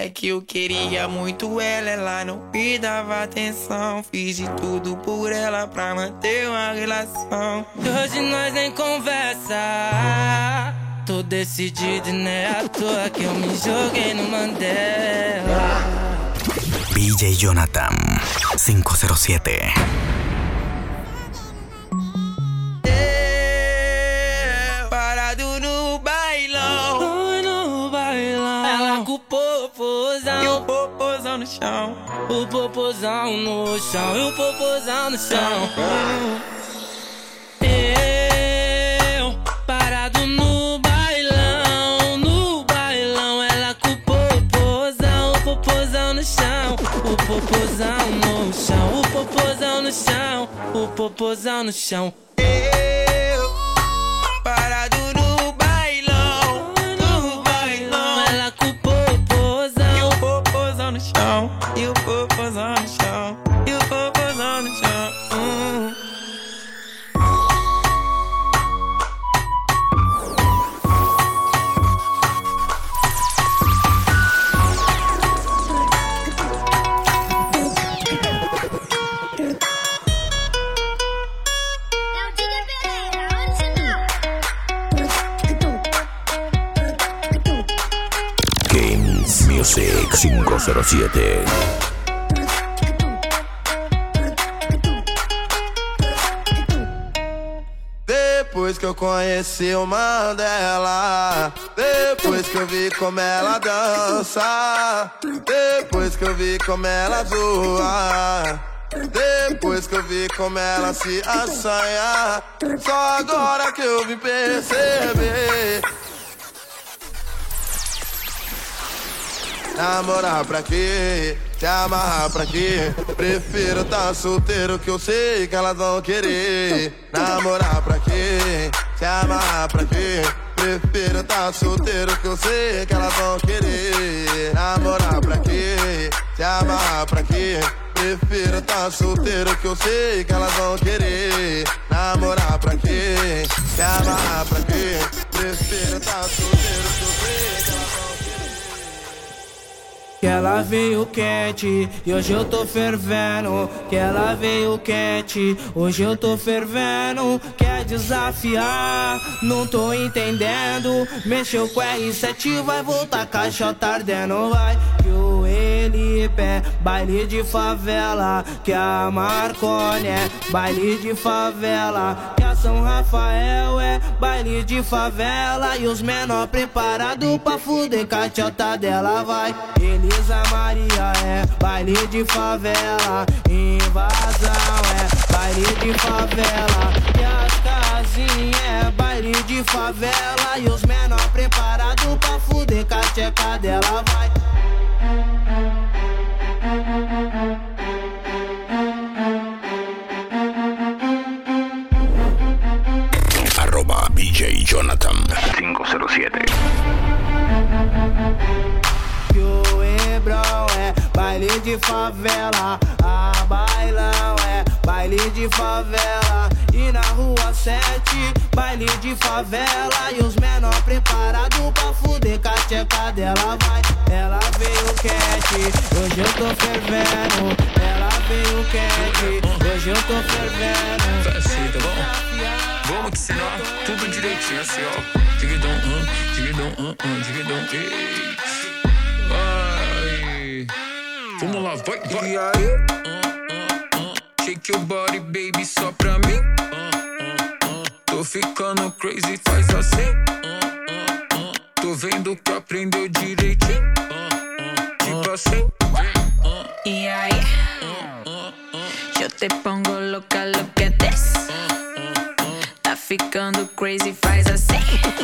É que eu queria muito ela não me dava atenção. Fiz de tudo por ela pra manter uma relação. E hoje nós nem conversa. Tô decidido e não é à toa que eu me joguei no Mandela. DJ Jonathan 507. Parado no bailão. No bailão. Ela com o popozão. E o popozão no chão. O popozão no chão. E o popozão no chão. Eu parado no bailão. No bailão. Ela com o popozão. O popozão no chão. O popozão no chão. O popozão no chão. O popozão no chão. Parado no bailão. No bailão. Ela com o popozão. E o popozão no chão. E o popozão no chão. E o popozão no chão. Music 507. Depois que eu conheci o Mandela, depois que eu vi como ela dança, depois que eu vi como ela zoa, depois que eu vi como ela se assanha, só agora que eu vim perceber. Namorar pra quê? Se amarrar pra quê? Prefiro tá solteiro que eu sei que elas vão querer. Namorar pra quê? Se amarrar pra quê? Prefiro tá solteiro que eu sei que elas vão querer. Namorar pra quê? Se amarrar pra quê? Prefiro tá solteiro que eu sei que elas vão querer. Namorar pra quê? Se amarrar pra quê? Prefiro tá solteiro que eu sei que elas vão querer. Que ela veio quente e hoje eu tô fervendo. Que ela veio quente, hoje eu tô fervendo. Quer desafiar, não tô entendendo. Mexeu com R7, vai voltar caixa tá ardendo. Vai que o Elipe é baile de favela. Que a Marconi é baile de favela. Que a São Rafael é baile de favela. E os menor preparado pra fuder com a tchota dela. Vai Elisa Maria é baile de favela. Invasão é baile de favela. E as casinhas é baile de favela. E os menor preparado pra fuder com a tcheca dela. Vai DJ Jonathan 507. que o Hebrão é baile de favela. A Bailão é baile de favela. E na rua 7, baile de favela. E os menor preparado pra fuder com a tcheca dela. Vai, ela veio quente, hoje eu tô fervendo. Ela veio quente, hoje eu tô fervendo. Vai assim, tá bom? Vamos que senão tudo direitinho assim, ó. Digidão, digidão, digidão, ei. Vai. Vamos lá, vai, vai. E aí? Shake your body, baby, só pra mim. Tô ficando crazy, faz assim. Tô vendo que aprendeu direitinho. Tipo assim. Y ahí, yo te pongo loca, lo que des. Tá ficando crazy, faz assim.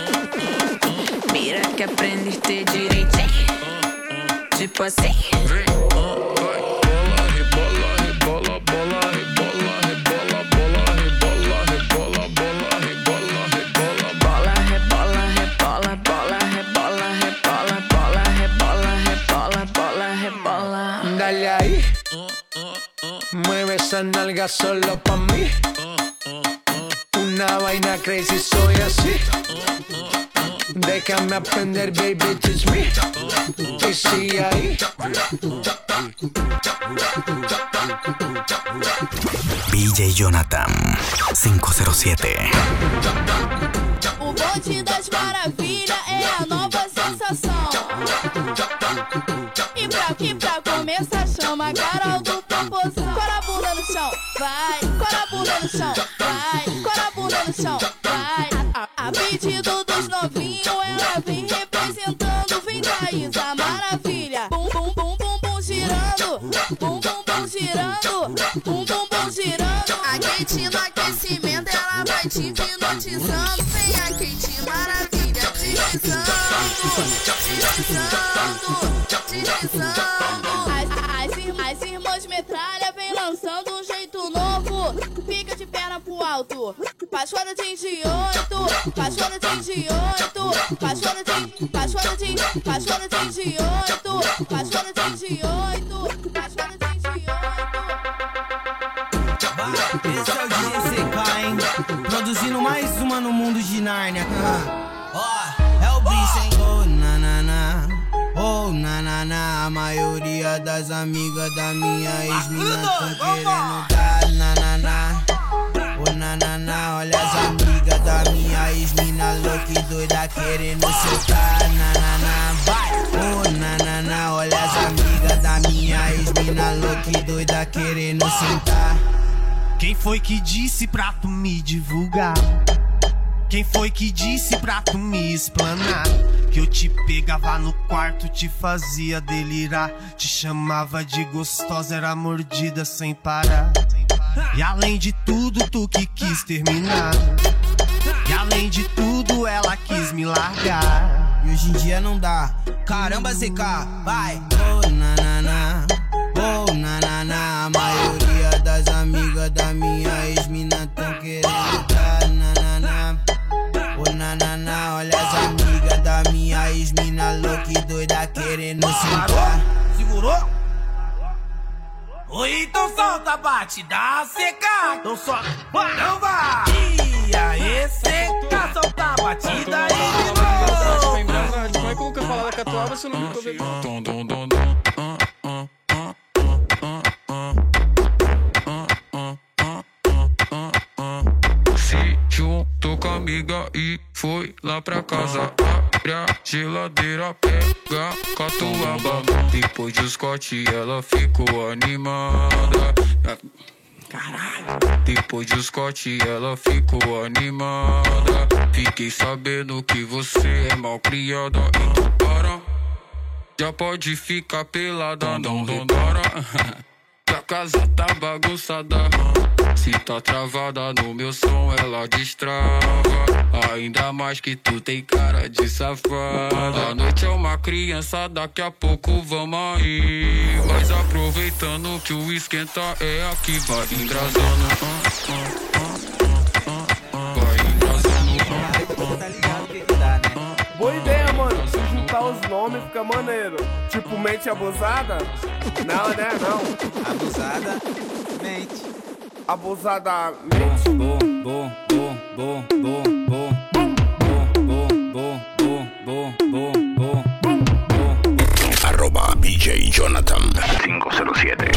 Mira que aprendiste direitinho. Tipo assim. Vem, vai, bola, rebola, rebola, bola, rebola, rebola, bola, rebola, rebola, bola, rebola, rebola, Bola, rebola, rebola, bola, rebola, rebola, bola, rebola, rebola, bola, rebola. Dale ahí, mueve esa nalga solo pa' mí. Una vaina crazy, soy así. Déjame aprender, baby, teach me. Y sigue ahí. DJ Jonathan 507. O bonde das maravilhas é a nova sensação. E pra começar, chama a Carol do Popozão. Cora a bunda no chão, vai. Cora a bunda no chão, vai. Cora a bunda no chão, vai. A pedido dos novinhos, ela vem representando. Vem Thaís, a maravilha. Bum, bum, bum, bum, bum, girando. Bum, bum, bum, girando. Bum, bum, bum, girando. A Kate no aquecimento, ela vai te hipnotizando. Vem a Kate, maravilha, deslizando. As irmãs metralha vem lançando um jeito novo. Fica de perna pro alto. Paixona de 28. Paixona de 28. Paixona de 28. Paixona de 28. Paixona de 28. Paixona de 28. Esse é o DJ CK, hein? Produzindo mais uma no mundo de Nárnia. Ó, é o bicho, hein? Oh, nanana. Oh, nanana. A maioria das amigas da minha ex-mina tão querendo dar nanana. Oh, nanana. Olha as amigas da minha ex-mina louca e doida querendo soltar nanana. Vai! Oh, nanana. Olha as amigas da minha ex-mina louca e doida querendo sentar. Quem foi que disse pra tu me divulgar? Quem foi que disse pra tu me explanar? Que eu te pegava no quarto, te fazia delirar, te chamava de gostosa, era mordida sem parar. E além de tudo, tu que quis terminar. E além de tudo, ela quis me largar. E hoje em dia não dá. Caramba, CK, vai! Oh, nanana. Oh, nanana. A maioria das amigas da minha ex-mina tão querendo dar nanana. Oh, nanana. Olha as amigas da minha ex-mina louca e doida querendo sentar. Segurou? Oi, então solta a batida, CK. Então só vai, não vai. E aí, CK, solta a batida aí de novo. Vai colocar a palavra catuaba, você não ficou bebendo. Se juntou com a amiga e foi lá pra casa. Abre a geladeira, pega catuaba. Depois de Scott ela ficou animada. Caralho. Depois de Scott ela ficou animada. Fiquei sabendo que você é mal criada. Então para, já pode ficar pelada. Não repara que a casa tá bagunçada. Se tá travada no meu som ela destrava. Ainda mais que tu tem cara de safada. A noite é uma criança, daqui a pouco vamos aí. Mas aproveitando que o esquenta é aqui. Vai embrasando, vai embrasando. Tá ligado o que dá, né? Boa ideia, mano. Se juntar os nomes fica maneiro. Tipo, mente abusada? Não, né? Não. Abusada, mente. Abusada, mente. Bom, bom, bom, bom, bom, bom. Arroba BJ Jonathan 507.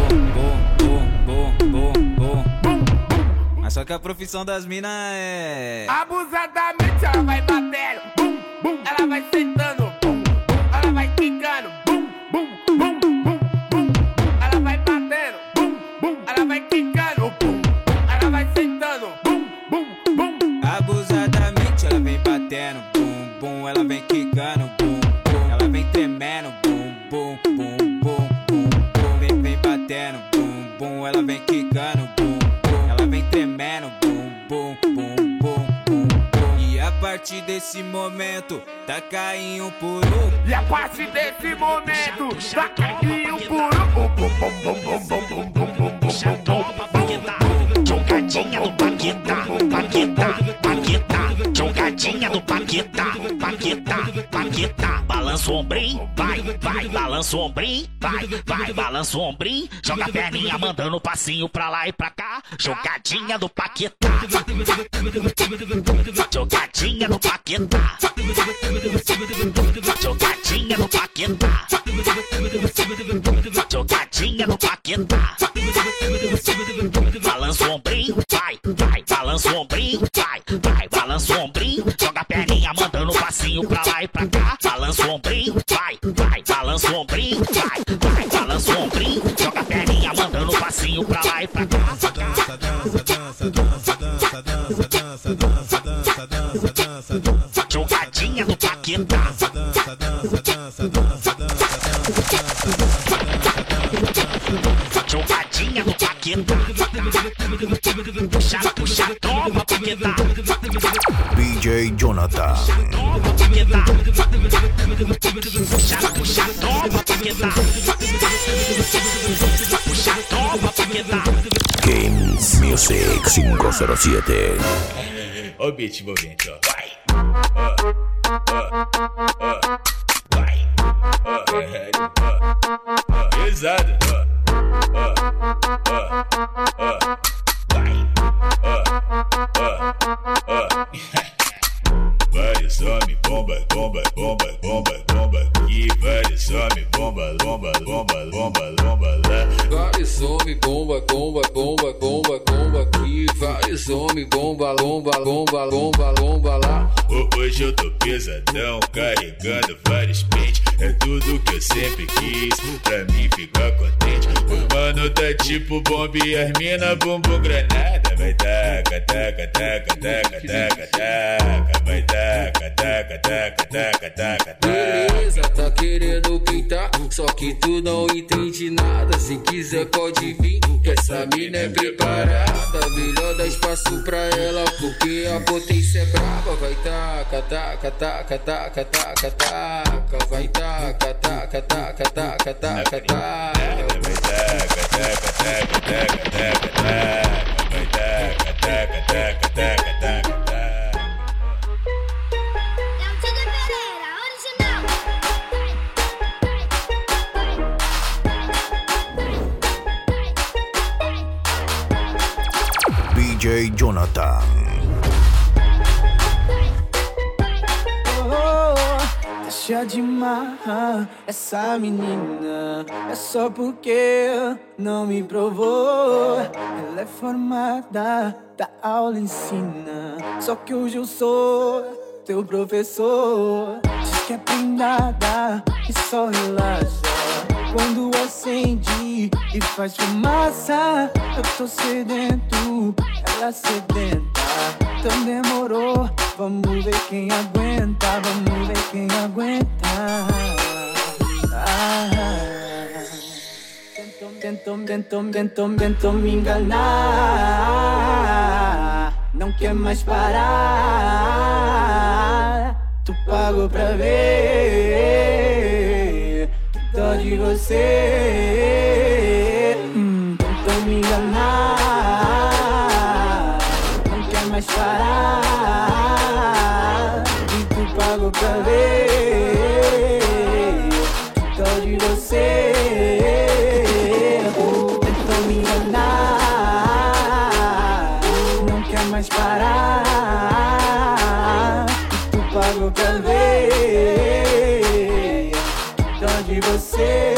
Mas só que a profissão das minas é... Abusadamente ela vai batendo, bum, bum. Ela vai sentando, bum, bum. Ela vai quicando, bum, bum, bum, bum, bum. Ela vai batendo, bum, bum. Ela vai quicando, bum, bum. Ela vai sentando, bum, bum, bum. Abusadamente ela vem batendo, bum, bum. Ela vem quicando, bum, bum. Ela vem tremendo, bum, bum, bum, bum, bum, bum. Vem batendo, bum, bum. Ela vem quicando, bum, bum. Ela vem tremendo, bum, bum, bum, bum, bum, bum. E a partir desse momento, tá caindo um por um. E a partir desse momento, tá caindo um por um. Bum, bum, bum, bum, bum, bum, bum, bum, bum, bum, bum. Jogadinha do Paquetá, Paquetá, Paquetá. Jogadinha do Paquetá, Paquetá, Paquetá. Balança o ombrinho, vai, vai, balança o ombrinho, vai, vai, balança o ombrinho. Joga a perninha mandando passinho pra lá e pra cá. Jogadinha do Paquetá. Jogadinha do Paquetá. Jogadinha do Paquetá. Jogadinha do Paquetá. Balança o ombrinho, vai, vai, balança o ombrinho, vai, vai, balança o ombrinho. Joga a perninha mandando passinho pra lá e pra cá. Balança o ombrinho, vai, vai, balança o ombrinho, vai, vai, balança o ombrinho. Joga a perninha mandando passinho pra lá e pra cá. Dança, dança, dança, dança, dança, dança, dança, dança, dança, dança, dança, dança, dança. Jogadinha do Paquetá. Dança, dança, dança, dança, dança, dança, jogadinha do Paquetá. Puxa, puxa, toma, Paquetá. DJ Jonathan. Toma, Paquetá. Puxa, puxa, toma, Paquetá. Puxa, toma, Paquetá. Games Music 507. Ó o beat envolvente, ó. Vai. Vai. Pesado. Vários homens, bomba, bomba, bomba, bomba, bomba aqui. Vários homens, bomba, bomba, bomba, bomba, bomba lá. Vários homens, bomba, bomba, bomba, bomba, bomba aqui. Vários homens, bomba, bomba, bomba, bomba, bomba lá. Hoje eu tô pesadão, carregando vários pentes. É tudo que eu sempre quis, pra mim ficar contente. O mano tá tipo bomba e as mina bumbum granada. Vai taca, taca, taca, taca, taca, taca. Vai taca, taca, taca, taca, taca, taca. Beleza, tá querendo pintar, só que tu não entende nada. Se quiser pode vir, que essa mina é preparada. Melhor dar espaço pra ela, porque a potência é brava. Vai taca, taca, taca, taca, taca, taca. Vai taca, taca, taca, taca, taca, taca. Vai taca, taca, taca, taca, taca, taca. Vai taca, taca, taca, taca, taca, taca. DJ Jonathan. Deixa de marrar essa menina. É só porque não me provou. Ela é formada, da aula ensina. Só que hoje eu sou teu professor. Diz que é prendada e só relaxa quando acende e faz fumaça. Eu tô sedento, ela sedenta. Então demorou, vamos ver quem aguenta. Vamos ver quem aguenta. Tentou me enganar. Não quer mais parar. Tu pagou pra ver. Dó de você. Tentou me enganar. Não quer mais parar. E tu pagou pra ver. Dó de você. Tentou me enganar. Não quer mais parar. E tu pagou pra ver. Dó de você.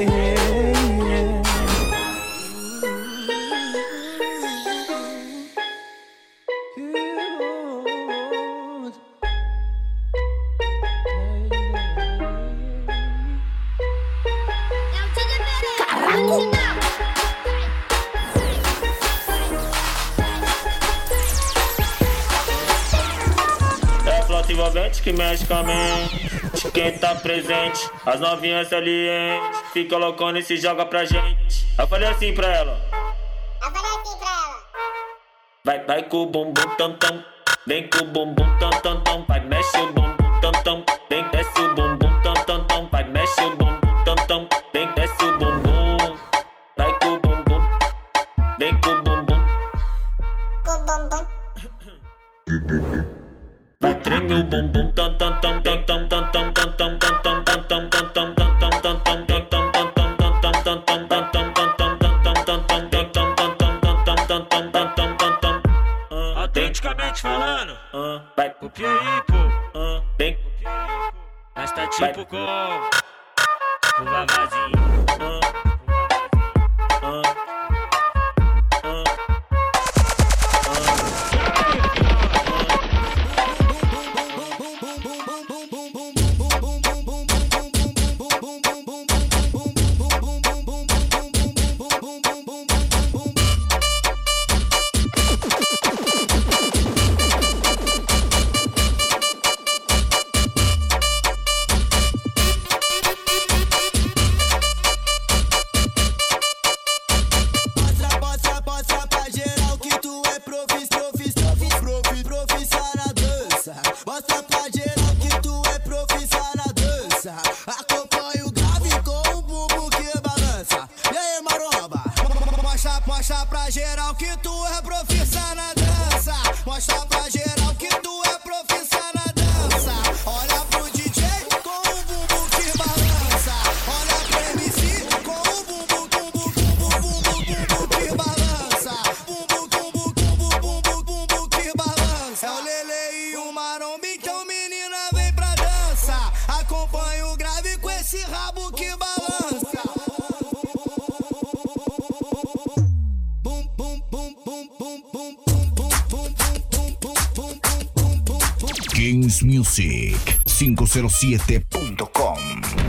É flota envolvente que mexe com a mente. Quem tá presente, as novinhas salientes. Fica loucona e se joga pra gente. Eu falei assim pra ela. Vai, vai com o bumbum tam tam. Vem com o bumbum tam tam tam. Vai, mexe o bumbum tam tam. Vem, desce o bumbum tam tam tam. Vai, mexe o bumbum tam tam. Vem, desce o bumbum. Vai com o bumbum. Vem com o bumbum. Autenticamente falando, vai copia aí, pô. Vem, mas tá tipo com o Vavazinho. Mostra pra geral que tu é profissa na dança. Mostra pra geral que tu é profissa na dança. Olha pro DJ com o bumbum que balança. Olha pro MC com o bumbum que balança. Bumbum que balança. É o Lele e o Maromba, então menina vem pra dança. Acompanha o grave com esse rabo que balança. GamesMusic507.com.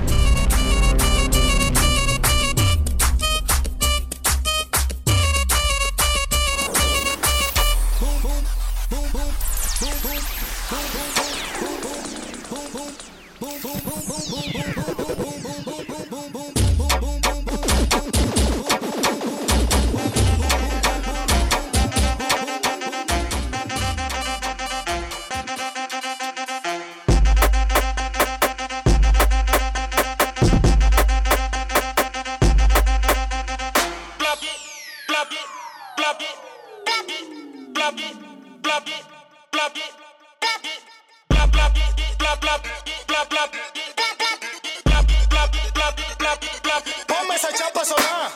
Começa a apaixonar.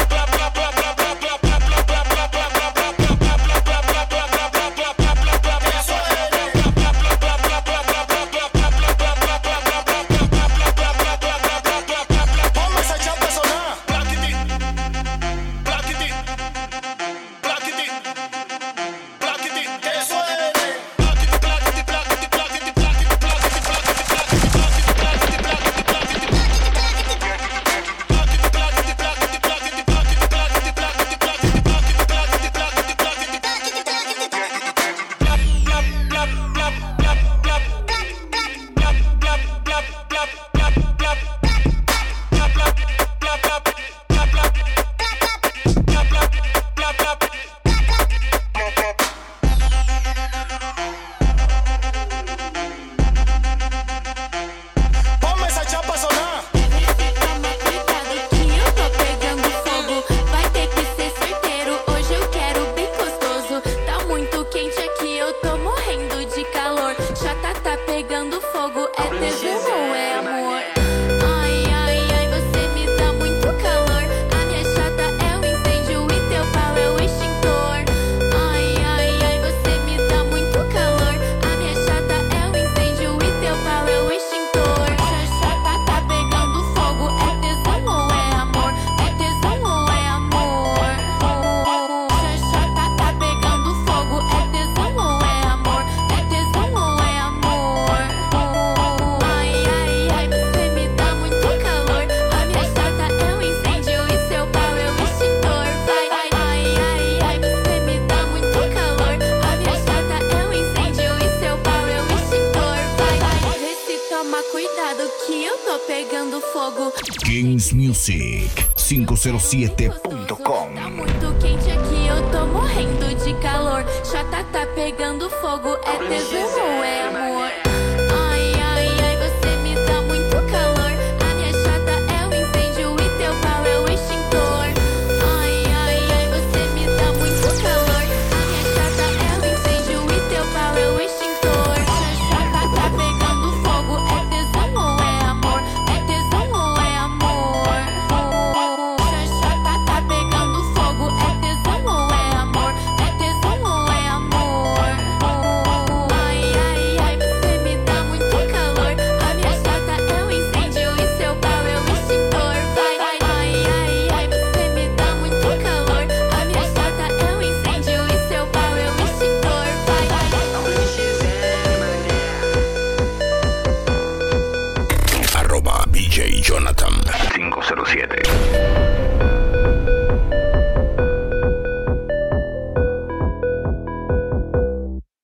GamesMusic507.com. Tá muito quente aqui, eu tô morrendo de calor. Chata tá pegando fogo, é tesão ou é amor? Ai, ai, ai, você me dá muito calor. A minha chata é o incêndio e teu pau é o extintor. Ai, ai, ai, você me dá muito calor. A minha chata é o incêndio e teu pau é o extintor. Chata tá pegando fogo, é tesão ou é amor? É tesão ou é amor? 7.